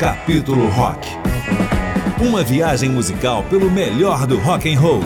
Capítulo Rock. Uma viagem musical pelo melhor do rock and roll.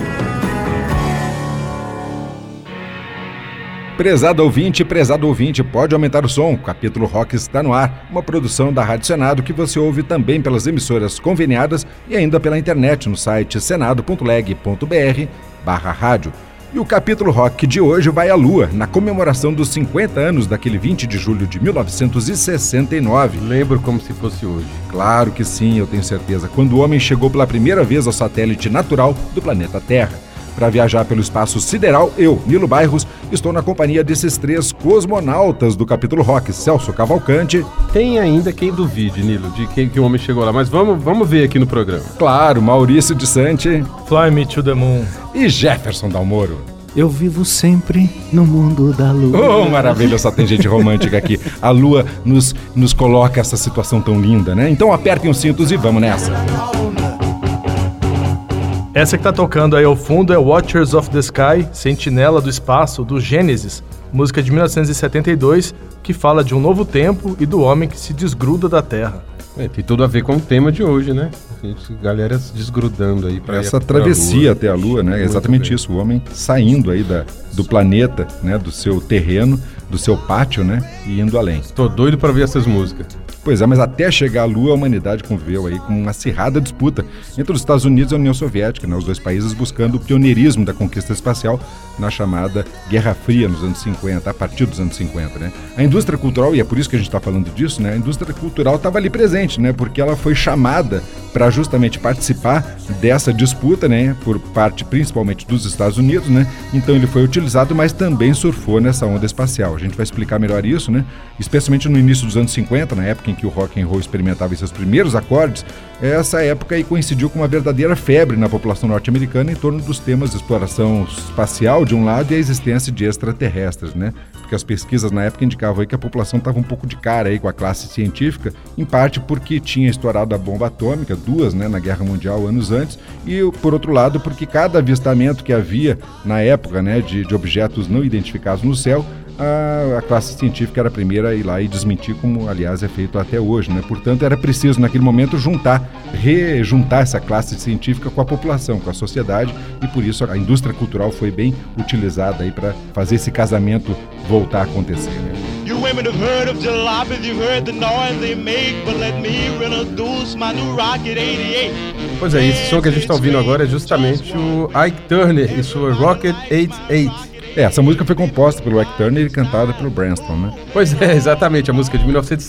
Prezado ouvinte, pode aumentar o som. O Capítulo Rock está no ar, uma produção da Rádio Senado que você ouve também pelas emissoras conveniadas e ainda pela internet no site senado.leg.br/rádio. E o Capítulo Rock de hoje vai à Lua, na comemoração dos 50 anos daquele 20 de julho de 1969. Lembro como se fosse hoje. Claro que sim, eu tenho certeza. Quando o homem chegou pela primeira vez ao satélite natural do planeta Terra. Para viajar pelo espaço sideral, eu, Nilo Bairros, estou na companhia desses três cosmonautas do Capítulo Rock, Celso Cavalcante. Tem ainda quem duvide, Nilo, de que o homem chegou lá, mas vamos ver aqui no programa. Claro, Maurício de Santi. Fly Me to the Moon. E Jefferson Dalmoro. Eu vivo sempre no mundo da lua. Oh, maravilha, só tem gente romântica aqui. A lua nos coloca essa situação tão linda, né? Então apertem os cintos e vamos nessa. Essa que tá tocando aí ao fundo é Watchers of the Sky, Sentinela do Espaço, do Gênesis, música de 1972, que fala de um novo tempo e do homem que se desgruda da Terra. Tem tudo a ver com o tema de hoje, né? Galera se desgrudando aí para essa travessia até a Lua, né? É exatamente isso, o homem saindo aí do planeta, né? Do seu terreno, do seu pátio, né? E indo além. Tô doido para ver essas músicas. Pois é, mas até chegar à Lua, a humanidade conviveu aí com uma acirrada disputa entre os Estados Unidos e a União Soviética, né? Os dois países buscando o pioneirismo da conquista espacial na chamada Guerra Fria nos anos 50, a partir dos anos 50, né? A indústria cultural, e é por isso que a gente está falando disso, né? A indústria cultural estava ali presente, né? Porque ela foi chamada para justamente participar dessa disputa, né? Por parte principalmente dos Estados Unidos, né? Então ele foi utilizado, mas também surfou nessa onda espacial. A gente vai explicar melhor isso, né? Especialmente no início dos anos 50, na época em que o rock and roll experimentava seus primeiros acordes, essa época aí coincidiu com uma verdadeira febre na população norte-americana em torno dos temas de exploração espacial de um lado e a existência de extraterrestres, né? Porque as pesquisas na época indicavam aí que a população estava um pouco de cara aí com a classe científica, em parte porque tinha estourado a bomba atômica, duas, né, na Guerra Mundial anos antes, e por outro lado porque cada avistamento que havia na época, né, de objetos não identificados no céu, a classe científica era a primeira a ir lá e desmentir, como aliás é feito até hoje, né? Portanto, era preciso naquele momento rejuntar essa classe científica com a população, com a sociedade, e por isso a indústria cultural foi bem utilizada aí para fazer esse casamento voltar a acontecer, né? You women have heard of jalopies, you've heard the noise they make, but let me introduce my new Rocket 88. Pois é, esse som que a gente está ouvindo agora é justamente o Ike Turner e sua Rocket 88. Essa música foi composta pelo Ike Turner e cantada pelo Branston, né? Pois é, exatamente, a música de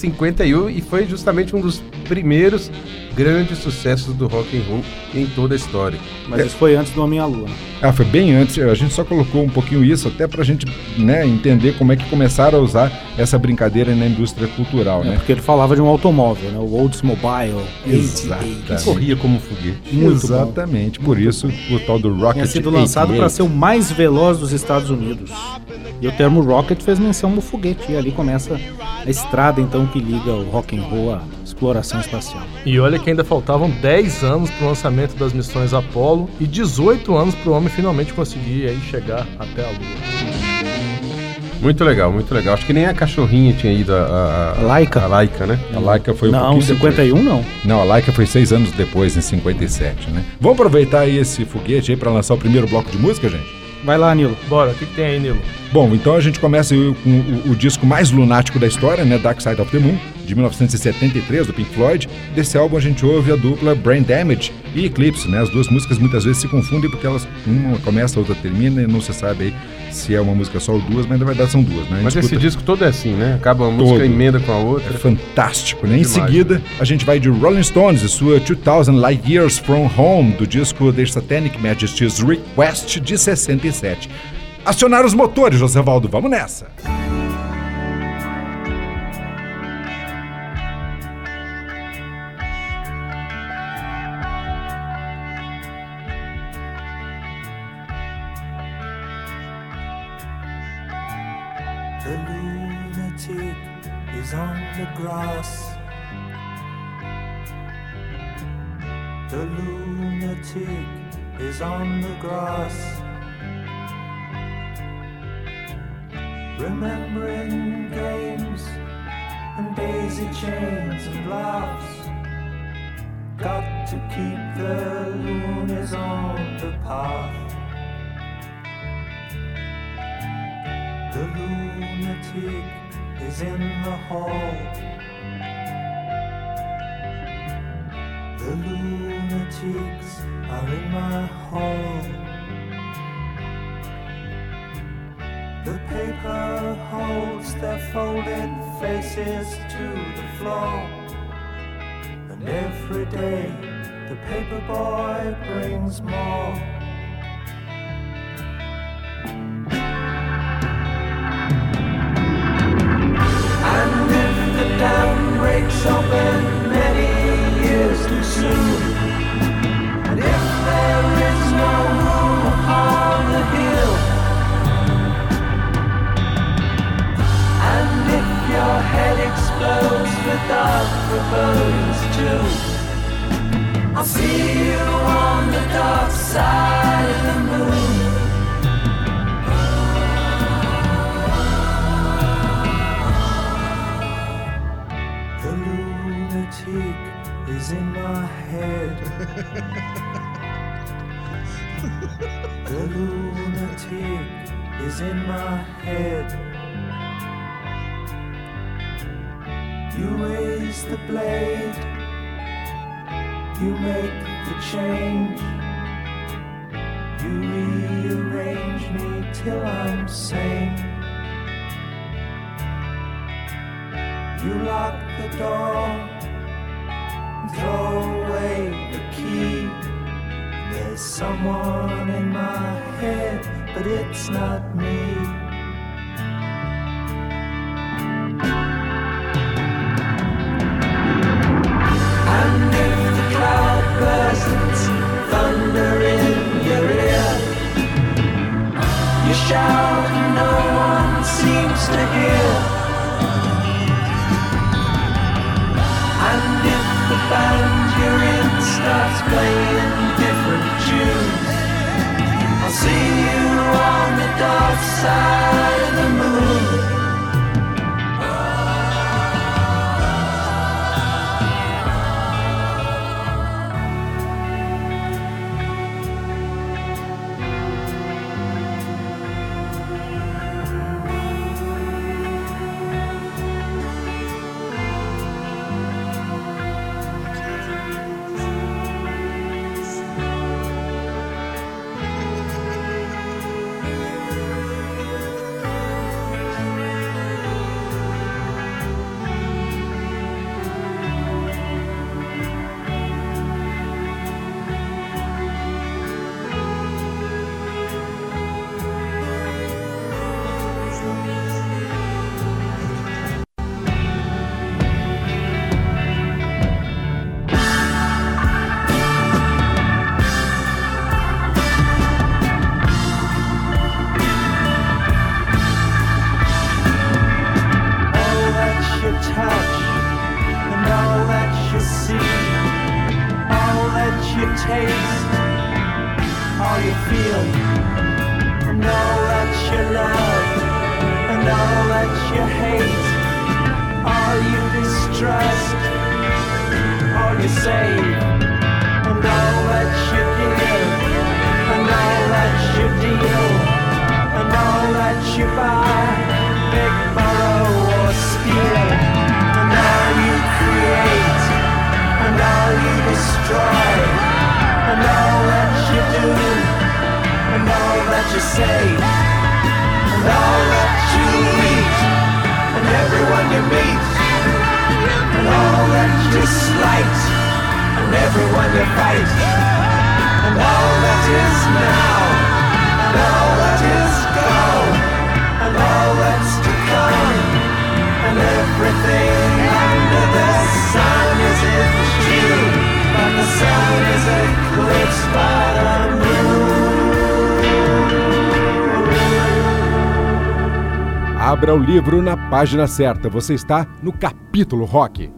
1951 e foi justamente um dos primeiros grandes sucessos do rock and roll em toda a história. Mas isso foi antes do Homem à Lua. Foi bem antes, a gente só colocou um pouquinho isso até pra gente, né, entender como é que começaram a usar essa brincadeira na indústria cultural, né? Porque ele falava de um automóvel, né? O Oldsmobile. Exatamente. Corria como um foguete. Muito exatamente, bom. Por isso o tal do Rocket 88. Tinha sido lançado para ser o mais veloz dos Estados Unidos. E o termo rocket fez menção ao foguete, e ali começa a estrada então que liga o rock and roll à exploração espacial. E olha que ainda faltavam 10 anos para o lançamento das missões Apollo e 18 anos para o homem finalmente conseguir aí chegar até a Lua. Muito legal, muito legal. Acho que nem a cachorrinha tinha ido a Laika. A Laika, né? A Laika foi não, pouquinho 51 depois. não. Não, a Laika foi 6 anos depois, em 57, né? Vamos aproveitar aí esse foguete aí para lançar o primeiro bloco de música, gente? Vai lá, Nilo. Bora, o que tem aí, Nilo? Bom, então a gente começa com o disco mais lunático da história, né? Dark Side of the Moon, de 1973, do Pink Floyd. Desse álbum a gente ouve a dupla Brain Damage e Eclipse, né? As duas músicas muitas vezes se confundem porque elas, uma começa, a outra termina e não se sabe aí se é uma música só ou duas, mas na verdade são duas, né? Mas esse disco todo é assim, né? Acaba uma música, emenda com a outra. É fantástico, né? Em seguida, a gente vai de Rolling Stones e sua 2000 Light Years From Home, do disco The Satanic Majesty's Request, de 67. Acionar os motores, José Valdo, vamos nessa! The lunatic is on the grass. The lunatic is on the grass. Remembering games and daisy chains and laughs. got to keep the loonies on the path. The lunatic is in the hall. The lunatics are in my hall. The paper holds their folded faces to the floor. And every day the paper boy brings more. And if the dam breaks open many years too soon, and if there is no room upon the hill, and if your head explodes with dark forebodings too, I'll see you on the dark side of the moon. The lunatic is in my head. The lunatic is in my head. You raise the blade, you make the change, you rearrange me till I'm sane. You lock the door and throw away the key. There's someone in my head, but it's not me. And if the cloud bursts, thunder in your ear, you shout and no one seems to hear. And if the band you're in starts playing different tunes, I'll see you on the dark side of the moon. Abra o livro na página certa. Você está no capítulo rock.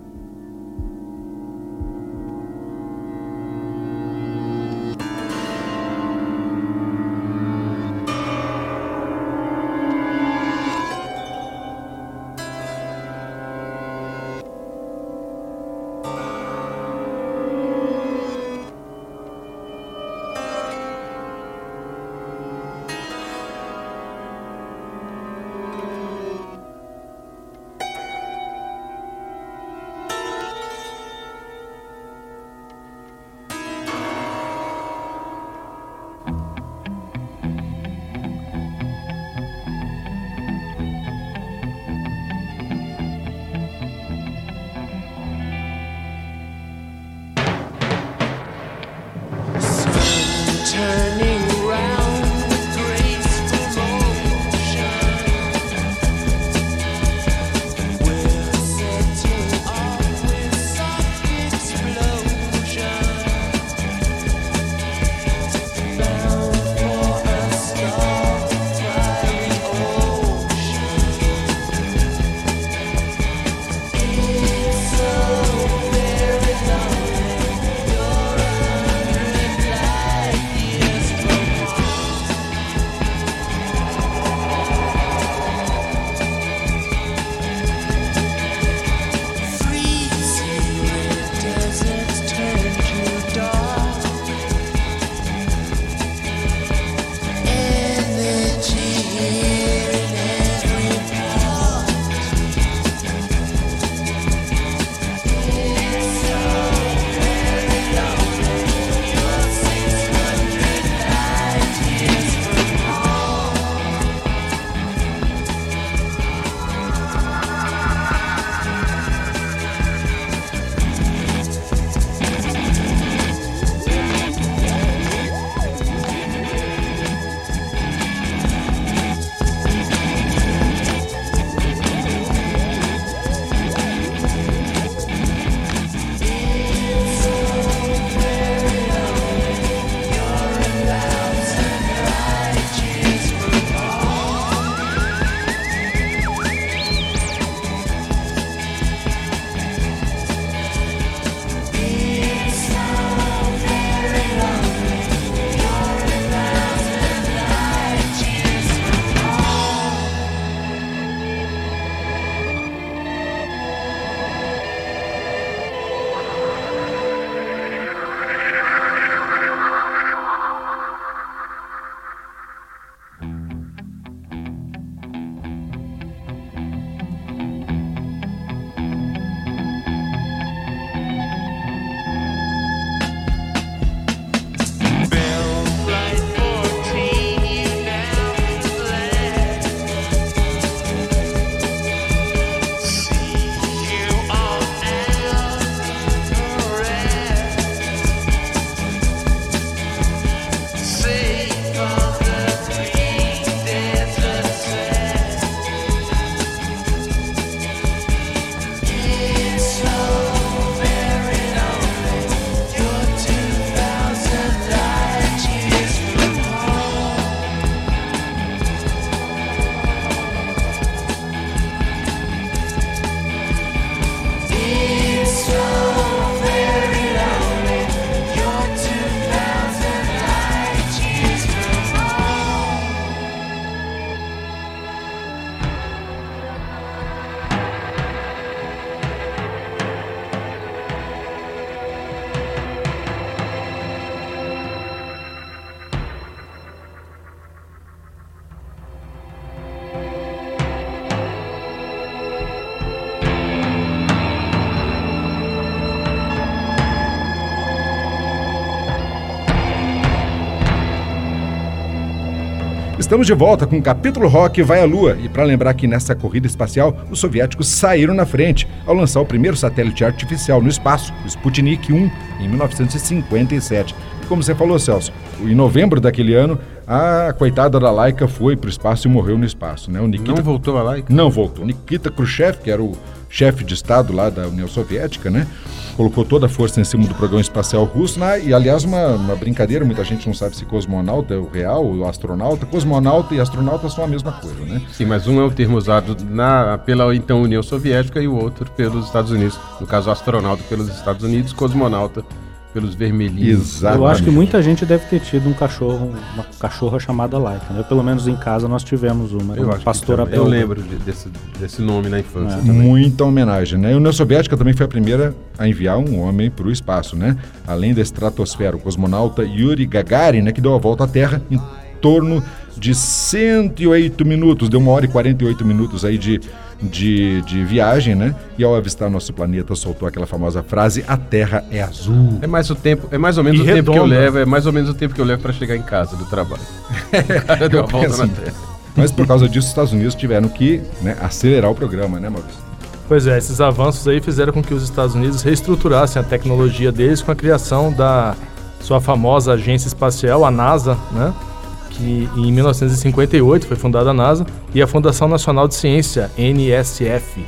Estamos de volta com o Capítulo Rock Vai à Lua. E para lembrar que nessa corrida espacial, os soviéticos saíram na frente ao lançar o primeiro satélite artificial no espaço, o Sputnik 1, em 1957. E como você falou, Celso, em novembro daquele ano, a coitada da Laika foi para o espaço e morreu no espaço, né? O Nikita... Não voltou a Laika? Não voltou. Nikita Khrushchev, que era o chefe de Estado lá da União Soviética, né? Colocou toda a força em cima do programa espacial russo, né? E aliás, uma brincadeira, muita gente não sabe se cosmonauta é o real, o astronauta. Cosmonauta e astronauta são a mesma coisa, né? Sim, mas um é o termo usado pela então União Soviética e o outro pelos Estados Unidos. No caso, astronauta pelos Estados Unidos, cosmonauta pelos vermelhinhos. Exatamente. Eu acho que muita gente deve ter tido uma cachorra chamada Laika, né? Pelo menos em casa nós tivemos uma pastora belga. Eu lembro desse nome na infância também. Muita homenagem, né? A União Soviética também foi a primeira a enviar um homem para o espaço, né? Além da estratosfera, o cosmonauta Yuri Gagarin, né? Que deu a volta à Terra em torno de 108 minutos, deu 1 hora e 48 minutos aí de viagem, né? E ao avistar nosso planeta, soltou aquela famosa frase: a Terra é azul. É mais ou menos o tempo que eu levo, para chegar em casa do trabalho. O cara deu a volta na Terra. Mas por causa disso, os Estados Unidos tiveram que, né, acelerar o programa, né, Maurício? Pois é, esses avanços aí fizeram com que os Estados Unidos reestruturassem a tecnologia deles com a criação da sua famosa agência espacial, a NASA, né? Que em 1958 foi fundada a NASA, e a Fundação Nacional de Ciência, NSF.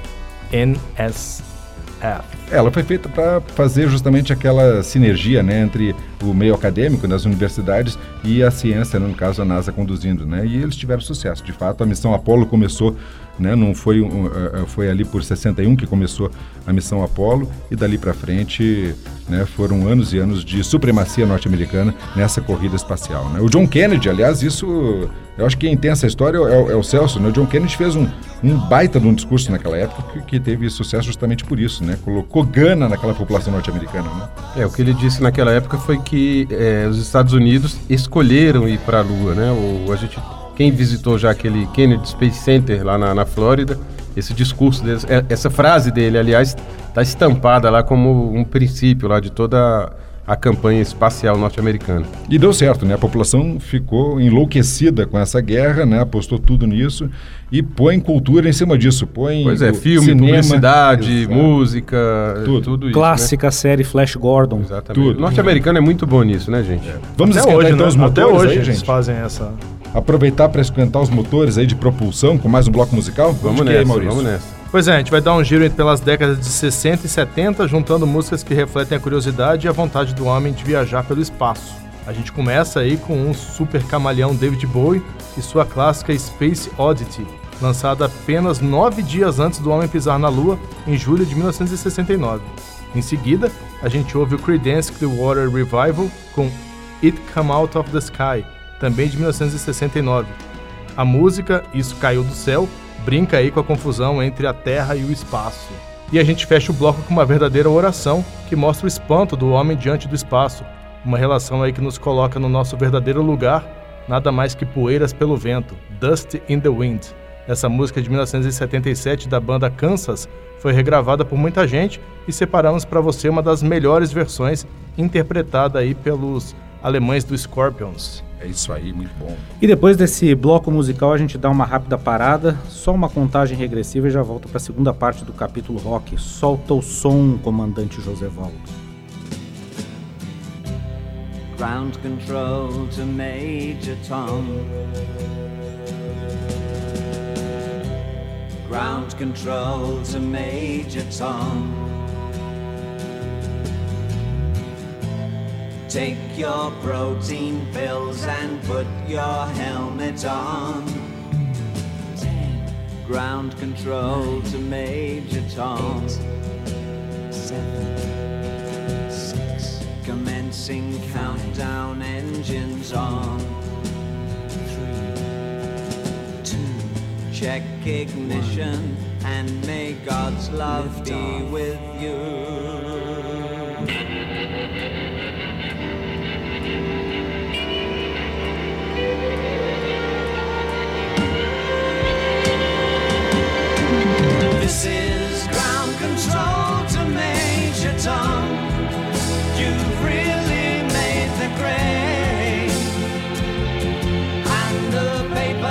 Ela foi feita para fazer justamente aquela sinergia, né, entre o meio acadêmico nas universidades e a ciência, no caso a NASA conduzindo, né? E eles tiveram sucesso. De fato, a missão Apollo começou, né, não foi foi ali por 61 que começou a missão Apollo, e dali para frente, né, foram anos e anos de supremacia norte-americana nessa corrida espacial, né? O John Kennedy, aliás, isso eu acho que quem tem essa história é o Celso, né? O John Kennedy fez um baita de um discurso naquela época que teve sucesso justamente por isso, né? Colocou gana naquela população norte-americana, né? O que ele disse naquela época foi que os Estados Unidos escolheram ir para a Lua, né? Quem visitou já aquele Kennedy Space Center lá na Flórida, esse discurso dele, essa frase dele, aliás, está estampada lá como um princípio lá de toda a campanha espacial norte-americana. E deu certo, né? A população ficou enlouquecida com essa guerra, né? Apostou tudo nisso e põe cultura em cima disso. Filme, cinema, publicidade, música, tudo isso. Clássica, né? Série Flash Gordon. Exatamente. Tudo. O norte-americano é muito bom nisso, né, gente? Vamos até esquentar hoje, então né? os motores até hoje aí, eles gente? fazem essa... Aproveitar para esquentar os motores aí de propulsão com mais um bloco musical? Vamos nessa. Pois é, a gente vai dar um giro pelas décadas de 60 e 70, juntando músicas que refletem a curiosidade e a vontade do homem de viajar pelo espaço. A gente começa aí com um super camaleão David Bowie e sua clássica Space Oddity, lançada apenas 9 dias antes do homem pisar na Lua, em julho de 1969. Em seguida, a gente ouve o Creedence Clearwater Revival com It Come Out of the Sky, também de 1969. A música Isso Caiu do Céu brinca aí com a confusão entre a Terra e o espaço. E a gente fecha o bloco com uma verdadeira oração que mostra o espanto do homem diante do espaço, uma relação aí que nos coloca no nosso verdadeiro lugar, nada mais que poeiras pelo vento, Dust in the Wind. Essa música de 1977 da banda Kansas foi regravada por muita gente e separamos para você uma das melhores versões, interpretada aí pelos alemães do Scorpions. É isso aí, muito bom. E depois desse bloco musical a gente dá uma rápida parada, só uma contagem regressiva e já volta para a segunda parte do capítulo rock. Solta o som, comandante José Valdo. Ground control to Major Tom. Ground control to Major Tom. Take your protein pills and put your helmet on. 10. Ground control to Major Tom. 8, 7, 6. Commencing countdown, engines on. 3, 2. Check ignition and may God's love be with you. This is ground control to Major Tom. You've really made the grade, and the paper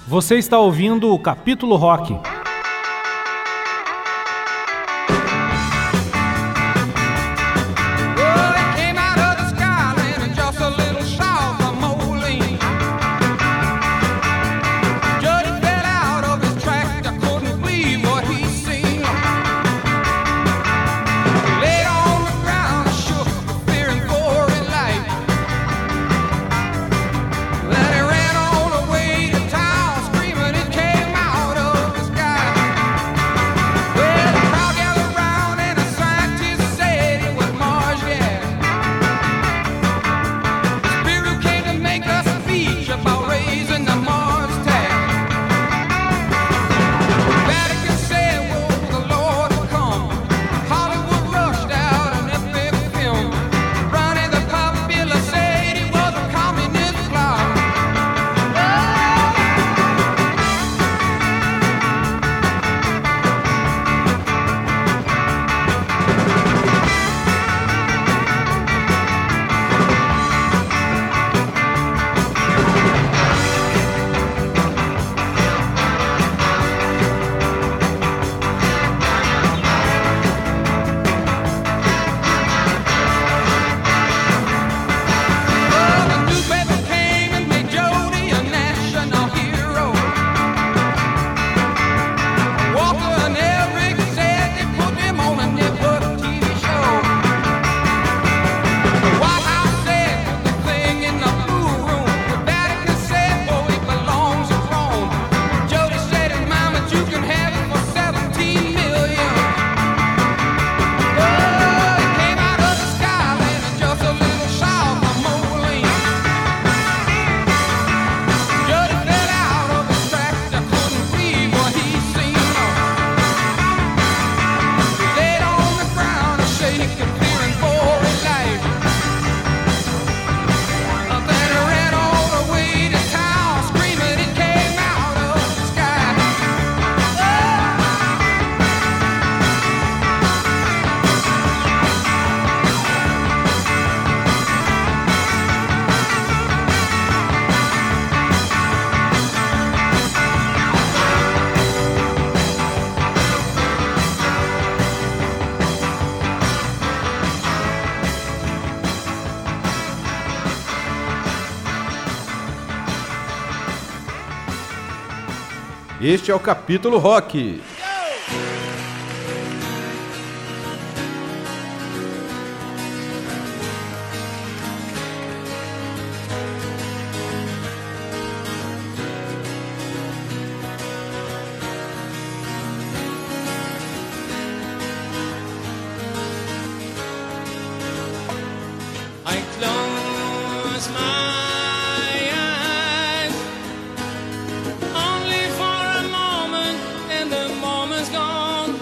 Você está ouvindo o Capítulo Rock. Este é o Capítulo Rock. I close my eyes only for a moment, and the moment's gone.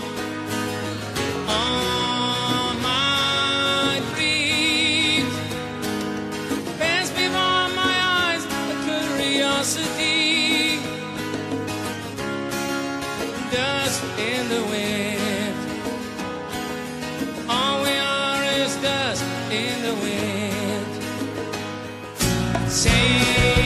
On my feet pass before my eyes a curiosity, dust in the wind. All we are is dust in the wind. Say